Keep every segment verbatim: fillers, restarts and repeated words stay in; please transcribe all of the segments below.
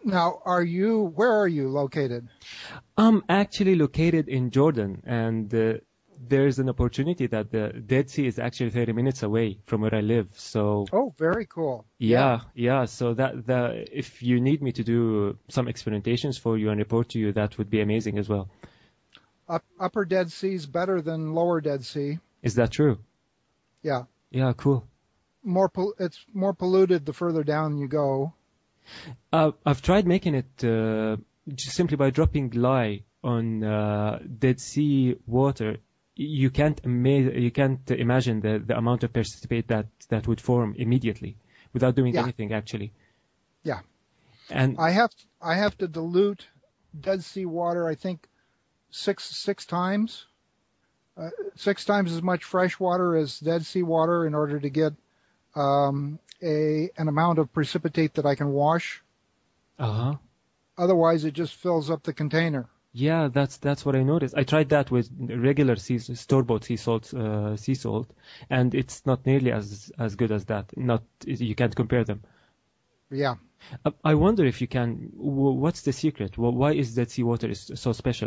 Now, are you, where are you located? I'm actually located in Jordan, and uh, there's an opportunity that the Dead Sea is actually thirty minutes away from where I live. So, Oh, very cool. yeah, yeah. So that the if you need me to do some experimentations for you and report to you, that would be amazing as well. Up, upper Dead Sea is better than lower Dead Sea. Is that true? Yeah. Yeah, cool. More, pol- it's more polluted the further down you go. Uh, I've tried making it uh, just simply by dropping lye on uh, Dead Sea water. You can't ama- you can't imagine the, the amount of precipitate that, that would form immediately without doing Yeah. anything actually. Yeah. And I have I have to dilute Dead Sea water, I think, six six times, uh, six times as much fresh water as Dead Sea water in order to get um, a an amount of precipitate that I can wash. uh-huh. Otherwise, it just fills up the container. Yeah, that's that's what I noticed. I tried that with regular sea, store-bought sea salt, uh, sea salt, and it's not nearly as as good as that. Not you can't compare them. Yeah. Uh, I wonder if you can. w- What's the secret? Wh- Why is Dead Sea water is so special?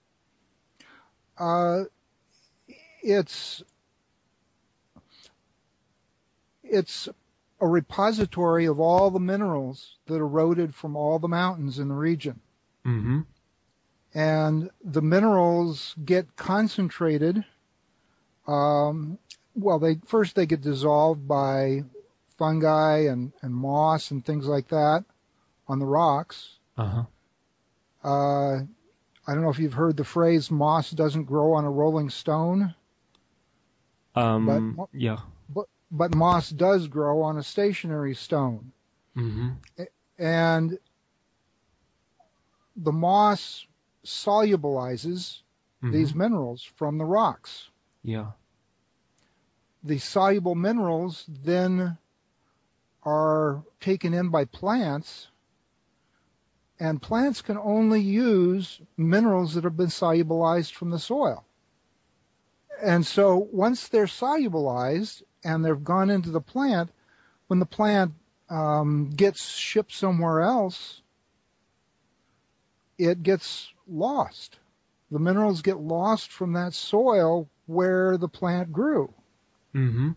Uh, it's it's a repository of all the minerals that eroded from all the mountains in the region. Mm-hmm. And the minerals get concentrated. Um, well, they first they get dissolved by fungi and, and moss and things like that on the rocks. Uh-huh. Uh, I don't know if you've heard the phrase "moss doesn't grow on a rolling stone," Um. but Yeah. but, but moss does grow on a stationary stone. Mm-hmm. And the moss solubilizes Mm-hmm. these minerals from the rocks. Yeah. The soluble minerals then are taken in by plants, and plants can only use minerals that have been solubilized from the soil. And so once they're solubilized and they've gone into the plant, when the plant um, gets shipped somewhere else, it gets lost. The minerals get lost from that soil where the plant grew. Mm-hmm.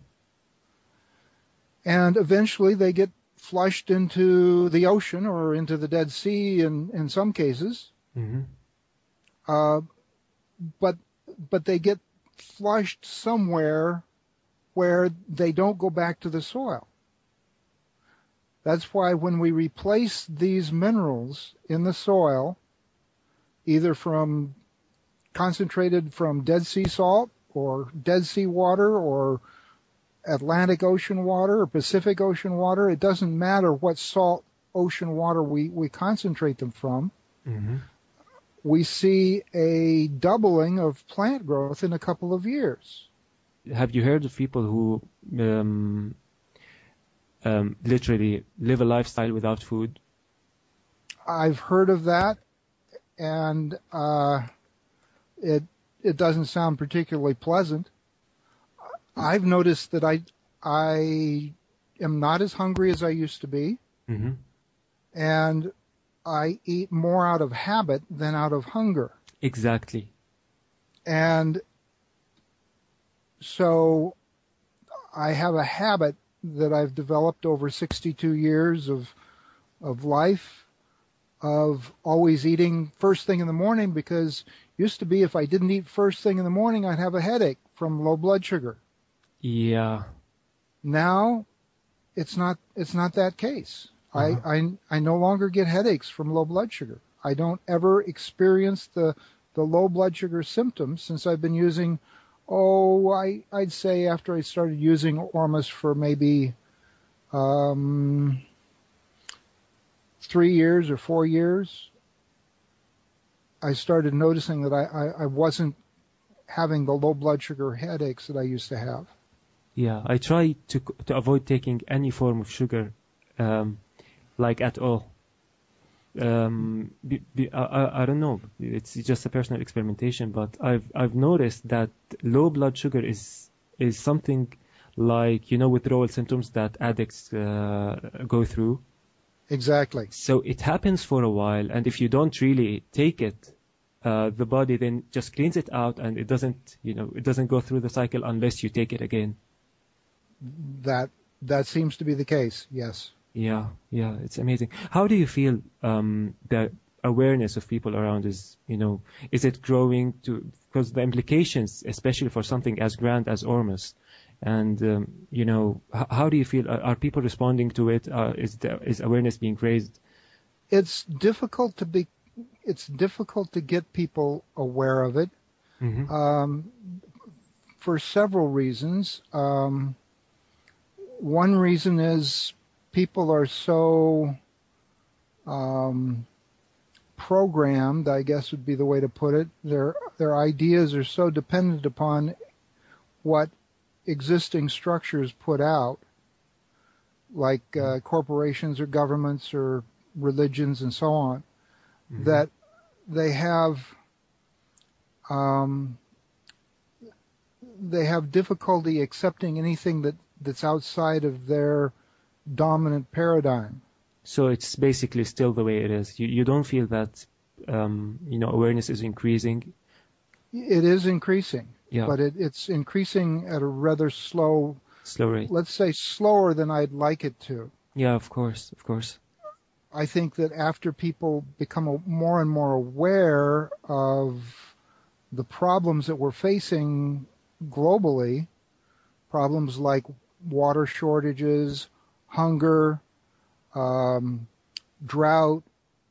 And eventually they get flushed into the ocean or into the Dead Sea in, in some cases. Mm-hmm. Uh, but but they get flushed somewhere where they don't go back to the soil. That's why when we replace these minerals in the soil, either from concentrated from Dead Sea salt or Dead Sea water or Atlantic Ocean water or Pacific Ocean water, it doesn't matter what salt ocean water we, we concentrate them from. Mm-hmm. We see a doubling of plant growth in a couple of years. Have you heard of people who um, um, literally live a lifestyle without food? I've heard of that, and uh, it it doesn't sound particularly pleasant. I've noticed that I I am not as hungry as I used to be, Mm-hmm. and I eat more out of habit than out of hunger. Exactly. And so I have a habit that I've developed over sixty-two years of of life of always eating first thing in the morning, because used to be if I didn't eat first thing in the morning, I'd have a headache from low blood sugar. Yeah. Now it's not it's not that case. Uh-huh. I, I I no longer get headaches from low blood sugar. I don't ever experience the the low blood sugar symptoms since I've been using, oh, I, I'd say after I started using Ormus for maybe um, three years or four years, I started noticing that I, I, I wasn't having the low blood sugar headaches that I used to have. Yeah, I try to to avoid taking any form of sugar, um, like at all. Um, be, be, I, I I don't know. It's just a personal experimentation, but I've I've noticed that low blood sugar is is something like, you know, withdrawal symptoms that addicts uh, go through. Exactly. So it happens for a while, and if you don't really take it, uh, the body then just cleans it out, and it doesn't, you know, it doesn't go through the cycle unless you take it again. That that seems to be the case. Yes. Yeah, yeah, it's amazing. How do you feel um, the awareness of people around is, you know, is it growing to, because the implications, especially for something as grand as Ormus, and, um, you know, h- how do you feel? Are, are people responding to it? Uh, is, the, is awareness being raised? It's difficult to be, it's difficult to get people aware of it, Mm-hmm. um, for several reasons. Um, one reason is people are so um, programmed, I guess would be the way to put it. Their their ideas are so dependent upon what existing structures put out, like uh, corporations or governments or religions and so on, Mm-hmm. that they have um, they have difficulty accepting anything that, that's outside of their dominant paradigm. So it's basically still the way it is. You you don't feel that um, you know, awareness is increasing. It is increasing, Yeah, but it, it's increasing at a rather slow, slow rate. let's say slower than I'd like it to. Yeah, of course, of course. I think that after people become a, more and more aware of the problems that we're facing globally, problems like water shortages, hunger, um, drought,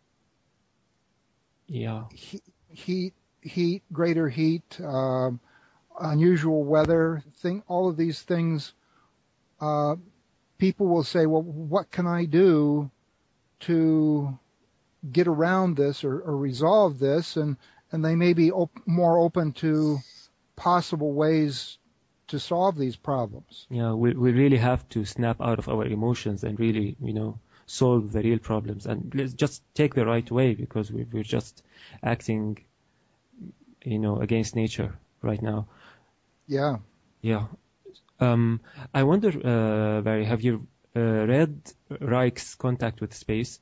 Yeah, he- heat, heat, greater heat, um, unusual weather, thing, all of these things, uh, people will say, well, what can I do to get around this or, or resolve this? And, and they may be op- more open to possible ways to solve these problems. yeah. We we really have to snap out of our emotions and really, you know, solve the real problems, and let's just take the right way, because we, we're just acting, you know, against nature right now. Yeah. Yeah. Um, I wonder, uh, Barry, have you uh, read Reich's Contact with Space?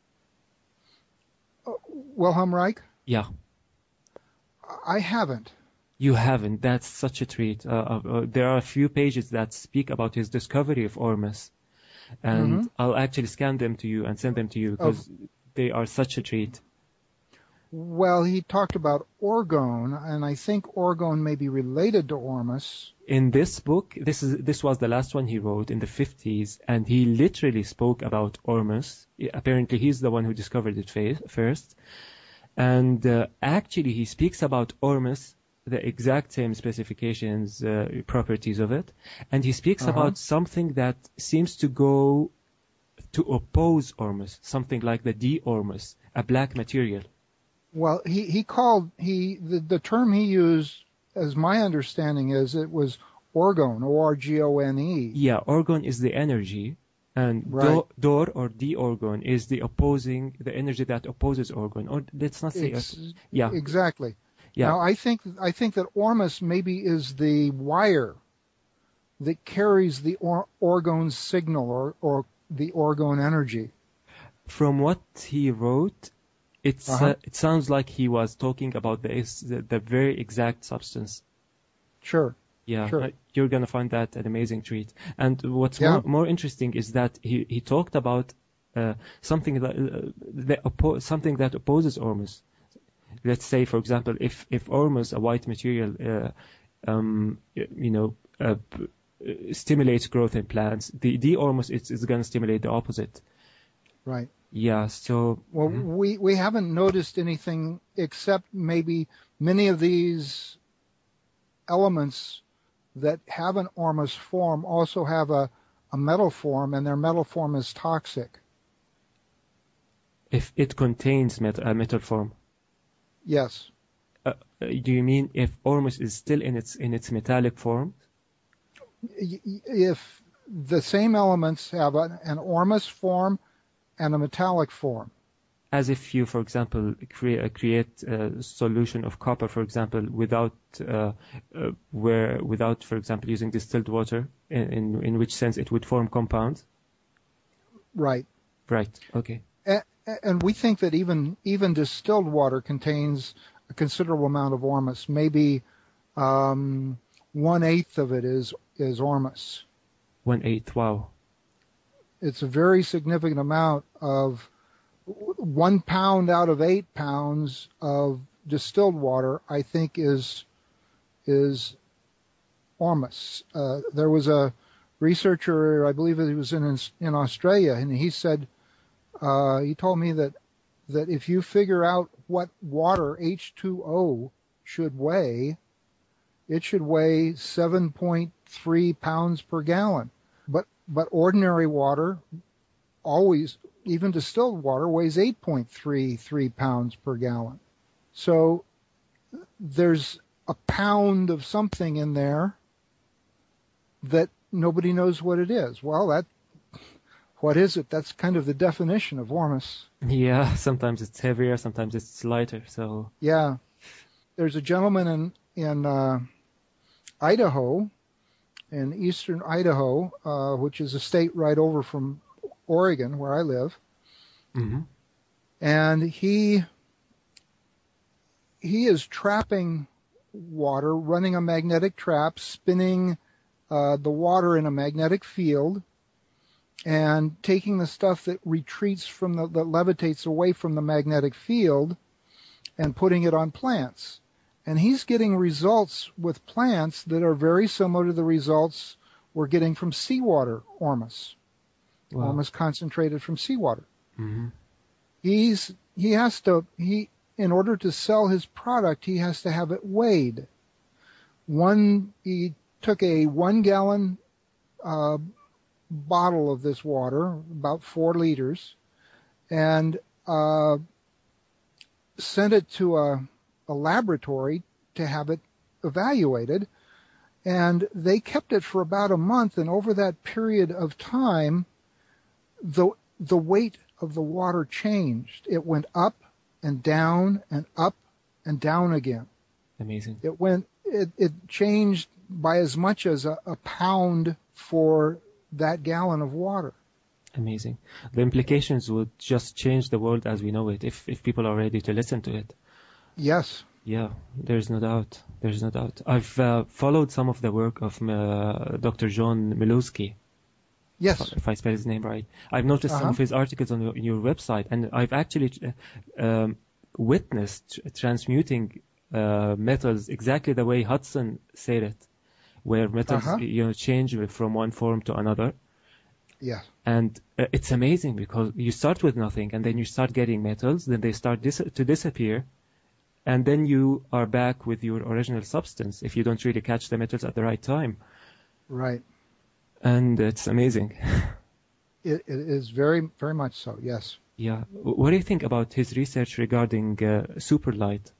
Uh, Wilhelm Reich? Yeah. I haven't. You haven't. That's such a treat. Uh, uh, uh, there are a few pages that speak about his discovery of Ormus, and Mm-hmm. I'll actually scan them to you and send them to you, because Oh. they are such a treat. Well, he talked about orgone, and I think orgone may be related to Ormus. In this book, this is this was the last one he wrote in the fifties, and he literally spoke about Ormus. Apparently, he's the one who discovered it fa- first, and uh, actually, he speaks about Ormus, the exact same specifications, uh, properties of it, and he speaks Uh-huh. about something that seems to go to oppose Ormus, something like the D-Ormus, a black material. Well, he, he called, he the, the term he used, as my understanding is, it was orgone, O R G O N E. Yeah, orgone is the energy, and Right. do, dor or D-orgone is the opposing, the energy that opposes orgone. Or let's not say, Ex- yeah, Exactly. yeah. Now, I think I think that Ormus maybe is the wire that carries the or, orgone signal or, or the orgone energy. From what he wrote, it's Uh-huh. uh, it sounds like he was talking about the is- the, the very exact substance. Sure. Yeah, Sure. uh, you're gonna find that an amazing treat. And what's Yeah. more more interesting is that he he talked about uh, something that uh, the oppo- something that opposes Ormus. Let's say, for example, if if Ormus, a white material, uh, um, y- you know, uh, p- uh, stimulates growth in plants, the D Ormus is is gonna stimulate the opposite. Right. Yeah. So Well, mhm. we, we haven't noticed anything except maybe many of these elements that have an Ormus form also have a, a metal form, and their metal form is toxic. if it contains met- a metal form. Yes. Uh, uh, do you mean if Ormus is still in its in its metallic form? Y- y- If the same elements have an, an Ormus form and a metallic form. As if you, for example, create, uh, create a solution of copper, for example, without uh, uh, where without, for example, using distilled water, in, in in which sense it would form compounds. Right. Right. Okay. And, and we think that even even distilled water contains a considerable amount of ormus. Maybe um, one eighth of it is is ormus. One eighth. Wow. It's a very significant amount of one pound out of eight pounds of distilled water, I think, is is ormus. Uh, there was a researcher, I believe he was in in Australia, and he said uh, he told me that that if you figure out what water H two O should weigh, it should weigh seven point three pounds per gallon. But but ordinary water always, even distilled water, weighs eight point three three pounds per gallon. So there's a pound of something in there that nobody knows what it is. Well, that what is it? That's kind of the definition of ormus. Yeah, sometimes it's heavier, sometimes it's lighter. So yeah, there's a gentleman in in uh, Idaho, in eastern Idaho, uh, which is a state right over from Oregon, where I live, mm-hmm. and he he is trapping water, running a magnetic trap, spinning uh, the water in a magnetic field, and taking the stuff that retreats from the, that levitates away from the magnetic field, and putting it on plants. And he's getting results with plants that are very similar to the results we're getting from seawater ormus. Wow. Ormus concentrated from seawater. Mm-hmm. He's he has to he in order to sell his product, he has to have it weighed. One he took a one gallon uh, bottle of this water, about four liters, and uh, sent it to a, a laboratory to have it evaluated. And they kept it for about a month, and over that period of time, the the weight of the water changed. It went up and down and up and down again. Amazing. It went. It, it changed by as much as a, a pound for that gallon of water. Amazing. The implications would just change the world as we know it if if people are ready to listen to it. Yes. Yeah, there's no doubt. There's no doubt. I've uh, followed some of the work of uh, Doctor John Milewski. Yes. If, if I spell his name right. I've noticed uh-huh. some of his articles on your, your website, and I've actually uh, um, witnessed transmuting uh, metals exactly the way Hudson said it, where metals uh-huh. you know change from one form to another. Yeah. And uh, it's amazing because you start with nothing, and then you start getting metals, then they start dis- to disappear. And then you are back with your original substance if you don't really catch the metals at the right time. Right. And it's amazing. It, it is very, very much so, yes. Yeah. What do you think about his research regarding uh, superlight?